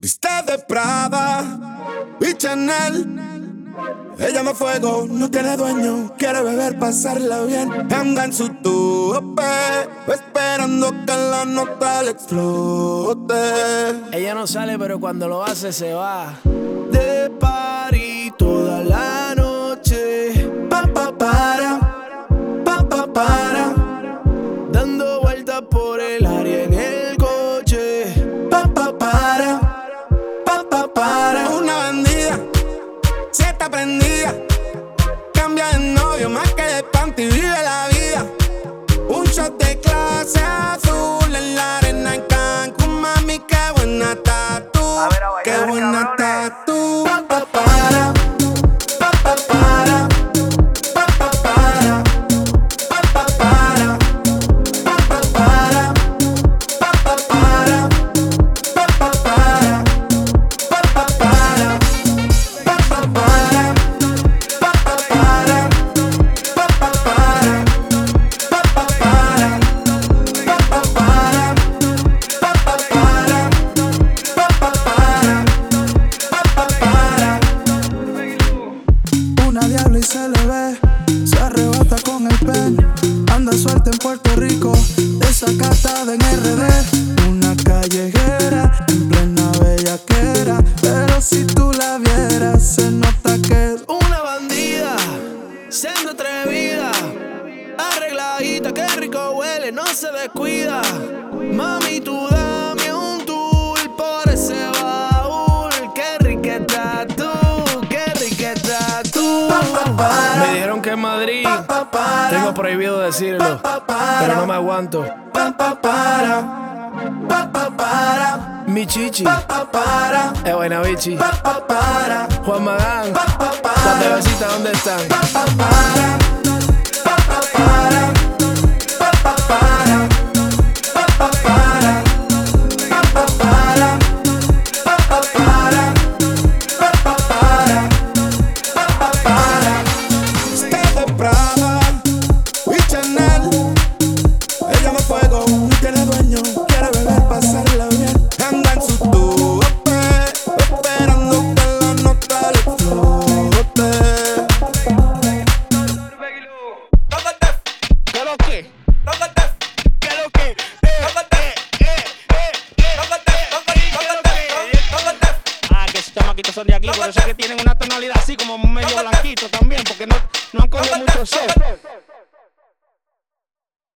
Viste de Prada y Chanel. Ella no fuego, no tiene dueño. Quiere beber, pasarla bien. Anda en su tope, esperando que la nota le explote. Ella no sale, pero cuando lo hace se va de party toda la noche. Para dando vueltas por el área en el coche. Para una bandida, si está prendida, cambia de novio más que de panty, vive la vida. Un shot de clase azul en la arena en Cancún, mami, qué buena tatu, qué buena tatu. Una diabla y se le ve, se arrebata con el pen. Anda suelta en Puerto Rico, desacatada en RD. Una callejera, en plena bellaquera. Pero si tú la vieras, se nota que es una bandida, siendo atrevida, arregladita, qué rico huele, no se descuida. Mami, tú dame un tour por ese baúl. Qué rica estás tú, qué rica estás tú. Me dijeron que en Madrid tengo prohibido decirlo, pero no me aguanto. Mi chichi, es buena bichi. Juan Magán, las bebecitas, ¿dónde están? Ella no fuego, no tiene dueño. Quiere beber, pasarla bien. Anda en su tope, esperando que la nota le explote. ¿Qué lo que? ¿Qué lo que? Ah, que esos chamaquitos son de aquí, por eso es que tienen una tonalidad así como medio blanquito también, porque no han cogido mucho sol.